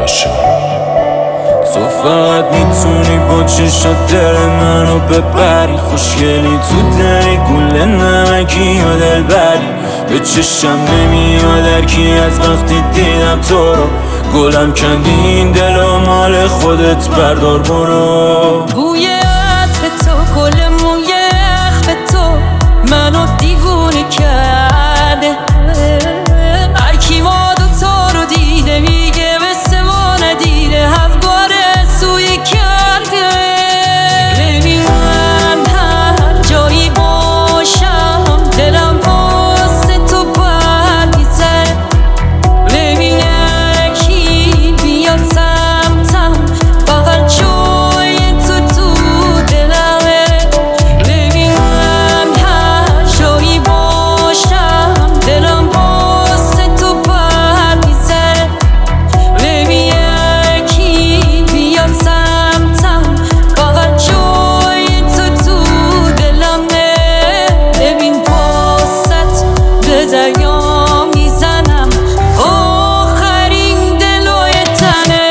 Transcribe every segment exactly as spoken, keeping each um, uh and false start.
باشه. تو فقط میتونی با چشات دل منو ببری، خوشگلی تو دری گل نمکی یا دل بری. به چشم نمیاد هرکی از وقتی دیدم تو رو، گلم کندی این دل و مال خودت بردار برو. بوی عطر تو، گل موی اخم تو منو دیوونه کرده. هرکی ما دوتا رو دیده میگه مثل ما ندیده، هفگاره سوی کرده. ببین من هر جایی باشم دلم واسه تو برمیزه. ببین هرکی بیاد سمتم فقط جای تو تو دلمه. ببین من هر جایی باشم دلم واسه تو برمیزه. ببین هرکی بیاد سمتم فقط جای تو تو دلمه. ببین واسط به دریا میزنم آخرین دلوی تنه.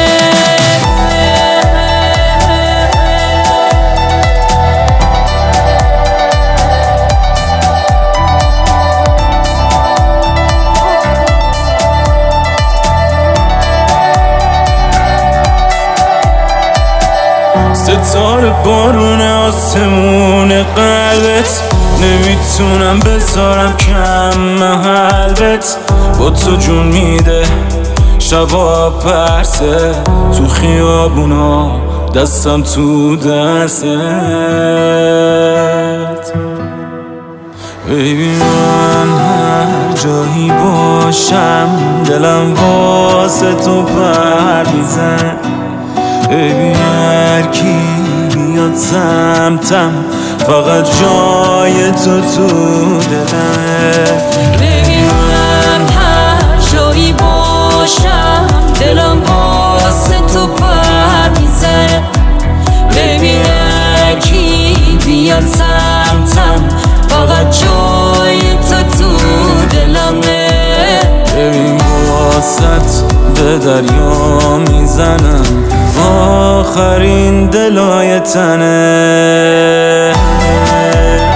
ستاره بارون آسمون قلبت، نمیتونم بذارم کم محلبت. با تو جون میده شبا پرسه، تو خیابونا دستم تو دستت. ببین من هر جایی باشم دلم واسه تو پر میزن. ببین هرکی بیاد سمتم فقط جای تو تو دلمه. ببین من هر جایی باشم دلم واسه تو پر میزنه. ببین هرکی بیاد سمتم فقط جای تو تو دلمه. ببین واسط به دریا میزنم آخرین دلای تنه.